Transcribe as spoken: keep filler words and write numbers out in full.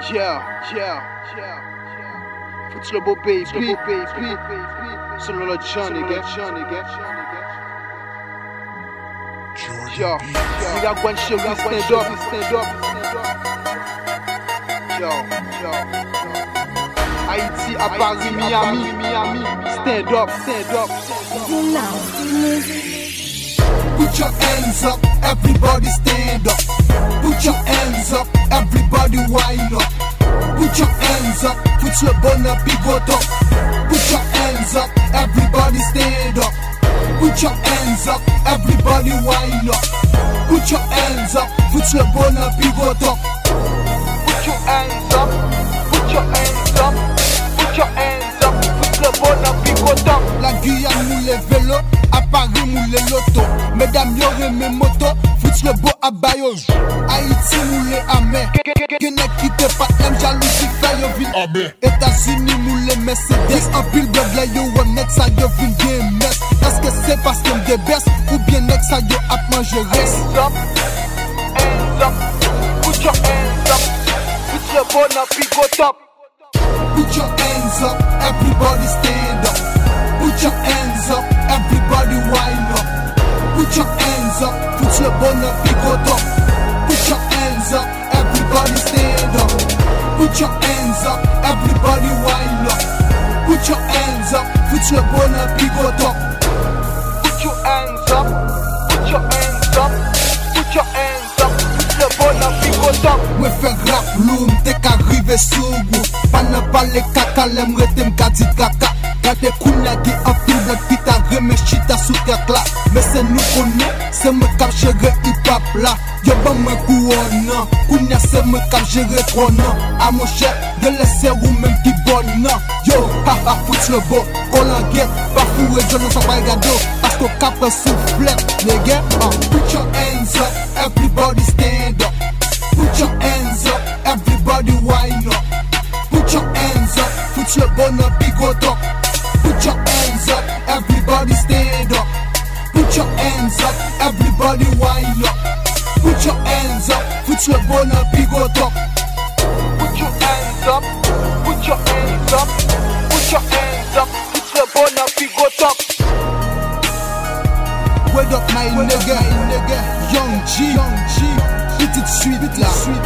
Yeah, yeah, yeah. Foot le beau baby, baby. Selon le Johnny, get Johnny, get Yo, we got one shit, we stand up, we stand up. Yo, yo. Haïti, à Paris, Miami, Miami. Stand up, stand up. Put your hands up, everybody stand up. Put your hands up, everybody wind up. Put your hands up, put your bonnet bigot up. Put your hands up, everybody stand up. Put your hands up, everybody wind up. Put your hands up, put your bonnet bigot up. Put your hands up, put your hands up. Put your hands up, put your bonnet bigot up. La Guyane moule vélo, à Paris moule loto. Mesdames yo mes motos, fout le beau à Bayo. Haïti moule à mer. Guinée qui te pas l'aime, jalousie fait yo vin. États-Unis moule Mercedes. En pile de blé yo ouais net ça yo vin game mess. Est-ce que c'est parce qu'on des baisse ou bien net ça yo ap manger reste? Hands up, hands up. Put your hands up, put your bonnet bigot up. Put your hands up, everybody stand up. Put your hands up, everybody wind up. Put your hands up, put your bonnet bigot up. Put your hands up, everybody stand up. Put your hands up, everybody wind up. Put your hands up, put your bonnet bigot up. Put your hands up, put your hands up. Put your hands up, put your bonnet bigot up. Me fè rap loum, te ka rive sou gou. Pa ne pale kaka, lem rete m'ka dit kaka. Gade kounya gi an pil blak ki ta reme chita sou tek la. Me se nou konnen, se me kap jere hip hop la. Yo ban mwen kouonan, kounya se me kap jere tronan. A mon chè, de lese ou men ki bon nan. Yo, ha ha, fout le beau, kolan get. Pa fouwe jono sa bay gado, pasko kap souflet, nege, uh. Put your hands up, everybody stand up. Put your hands up, everybody wind up. Put your hands up, put your bonnet bigot up. Put your hands up, everybody stand up. Put your hands up, everybody wind up. Put your hands up, put your bonnet bigot up. Put your hands up, put your hands up. Put your hands up, put your bonnet bigot up. Wake up my nigga, Young G, Young G. Tout de suite là,